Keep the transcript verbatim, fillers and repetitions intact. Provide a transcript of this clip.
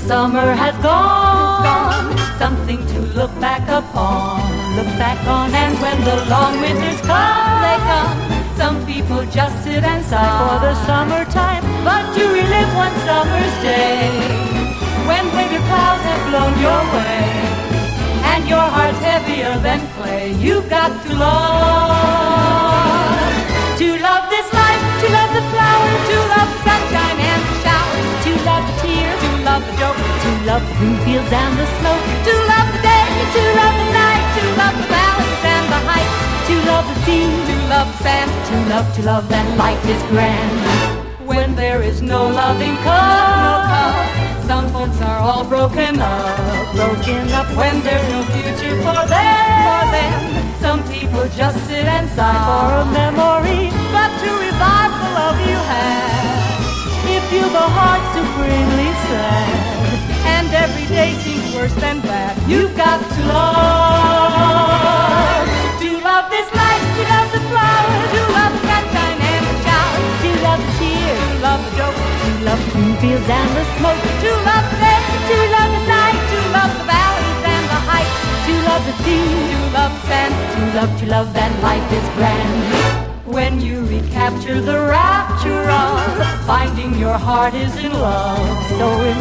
summer has gone, something to look back upon, look back on. And when the long winters come, they come, some people just sit and sigh for the summertime. But you relive one summer's day, when winter clouds have blown your way, and your heart's heavier than clay. You've got to love, to love this life, to love the flowers, to love the sunshine and the showers, to love the tears, to love the joke, to love the green fields and the snow, to love the day, to love the night, to love the valleys and the heights, to love the sea, to love the sand, to love, to love that life is grand. When there is no loving cup, some folks are all broken up, broken up. When there's no future for them, for them, some people just sit and sigh for a memory. But to revive the love you had, if you've a heart supremely sad, and every day seems worse than bad, you've got to love, to love this life, to love the flowers, to love the sunshine and the showers, to love the tears, to love the joke, to love the green fields and the smoke, to love the day, to love the night, to love the valleys and the heights, to love the sea, to love the sand, to love, to love that life is grand. When you recapture the rapture of finding your heart is in love, so in